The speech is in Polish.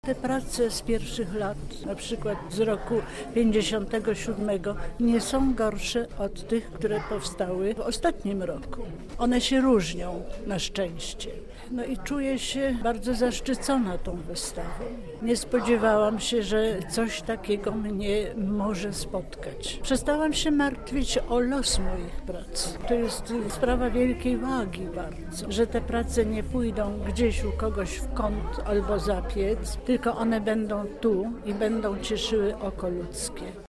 Te prace z pierwszych lat, na przykład z roku 57, nie są gorsze od tych, które powstały w ostatnim roku. One się różnią, na szczęście. No i czuję się bardzo zaszczycona tą wystawą. Nie spodziewałam się, że coś takiego mnie może spotkać. Przestałam się martwić o los moich prac. To jest sprawa wielkiej wagi bardzo, że te prace nie pójdą gdzieś u kogoś w kąt albo za piec, tylko one będą tu i będą cieszyły oko ludzkie.